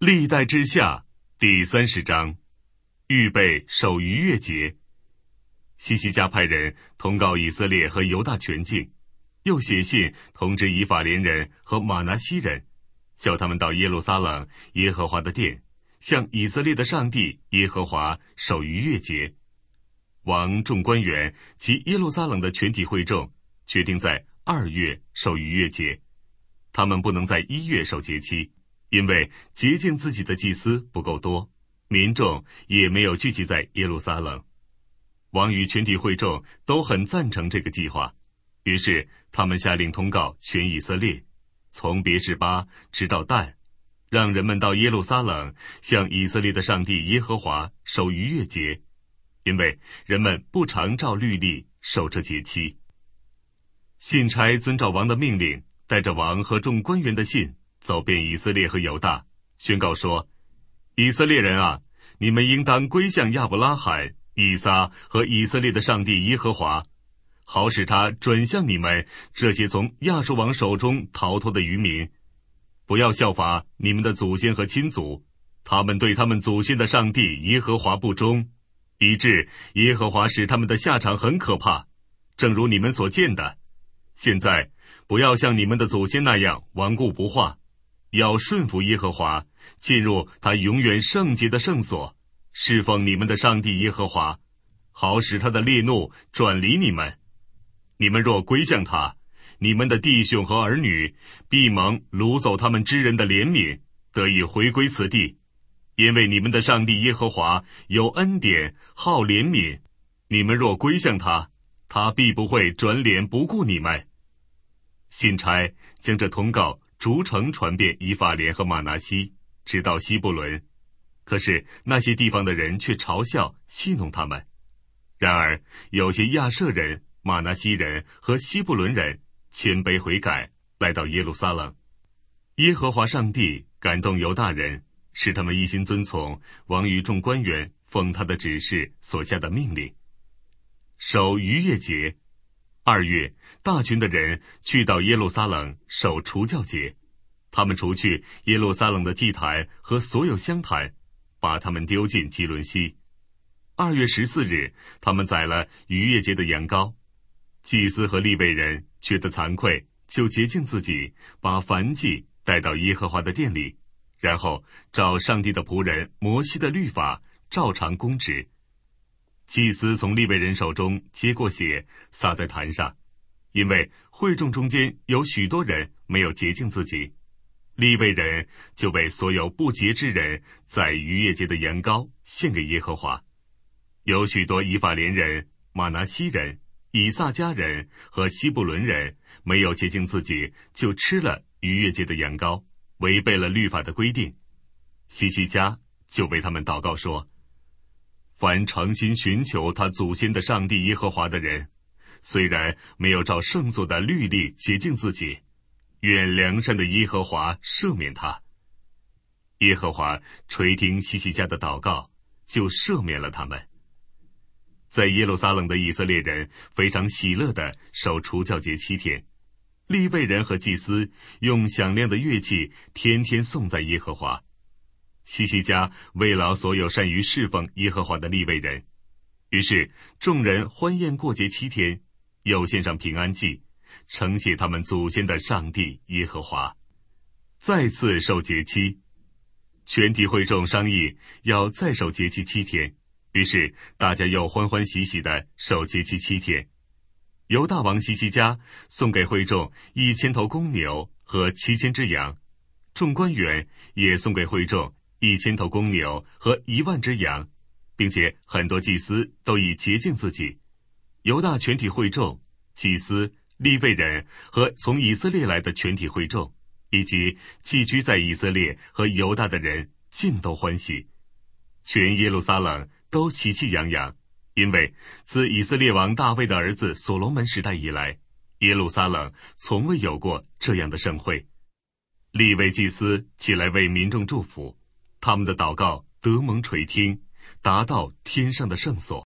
历代之下第30章，预备守逾越节。西西家派人通告以色列和犹大全境，又写信通知以法莲人和玛拿西人，叫他们到耶路撒冷耶和华的殿，向以色列的上帝耶和华守逾越节。王众官员及耶路撒冷的全体会众决定在2月守逾越节，他们不能在1月守节期，因为洁净自己的祭司不够多，民众也没有聚集在耶路撒冷。王与全体会众都很赞成这个计划，于是他们下令通告全以色列，从别是巴直到但，让人们到耶路撒冷向以色列的上帝耶和华守逾越节，因为人们不常照律例守这节期。信差遵照王的命令，带着王和众官员的信走遍以色列和犹大，宣告说：以色列人啊，你们应当归向亚伯拉罕、以撒和以色列的上帝耶和华，好使他转向你们这些从亚述王手中逃脱的渔民。不要效法你们的祖先和亲族，他们对他们祖先的上帝耶和华不忠，以致耶和华使他们的下场很可怕，正如你们所见的。现在不要像你们的祖先那样顽固不化，要顺服耶和华，进入他永远圣洁的圣所，侍奉你们的上帝耶和华，好使他的烈怒转离你们。你们若归向他，你们的弟兄和儿女必蒙掳走他们之人的怜悯，得以回归此地，因为你们的上帝耶和华有恩典，好怜悯。你们若归向他，他必不会转脸不顾你们。信差将这通告逐城传遍以法莲和玛拿西，直到西布伦。可是那些地方的人却嘲笑戏弄他们。然而有些亚设人、玛拿西人和西布伦人谦卑悔改，来到耶路撒冷。耶和华上帝感动犹大人，使他们一心遵从王与众官员奉他的指示所下的命令，守逾越节。2月，大群的人去到耶路撒冷守除酵节，他们除去耶路撒冷的祭坛和所有香坛，把他们丢进基伦西。2月14日，他们宰了逾越节的羊羔。祭司和利未人觉得惭愧，就洁净自己，把燔祭带到耶和华的殿里，然后照上帝的仆人摩西的律法照常供职。祭司从利未人手中接过血，撒在坛上，因为会众中间有许多人没有洁净自己，利未人就为所有不洁之人宰逾越节的羊羔献给耶和华。有许多以法莲人、玛拿西人、以撒家人和西布伦人没有洁净自己，就吃了逾越节的羊羔，违背了律法的规定。西西家就为他们祷告说：凡诚心寻求他祖先的上帝耶和华的人，虽然没有照圣所的律例洁净自己，愿良善的耶和华赦免他。耶和华垂听西西家的祷告，就赦免了他们。在耶路撒冷的以色列人非常喜乐地守除酵节7天，利未人和祭司用响亮的乐器天天颂赞耶和华。西西家慰劳所有善于侍奉耶和华的利未人，于是众人欢宴过节7天，又献上平安祭，称谢他们祖先的上帝耶和华。再次守节期，全体会众商议要再守节期7天，于是大家又欢欢喜喜地守节期7天。犹大王西西家送给会众1000头公牛和7000只羊，众官员也送给会众1000头公牛和10000只羊，并且很多祭司都已洁净自己。犹大全体会众、祭司、利未人和从以色列来的全体会众，以及寄居在以色列和犹大的人，尽都欢喜。全耶路撒冷都喜气洋洋，因为自以色列王大卫的儿子所罗门时代以来，耶路撒冷从未有过这样的盛会。利未祭司起来为民众祝福，他们的祷告得蒙垂听，达到天上的圣所。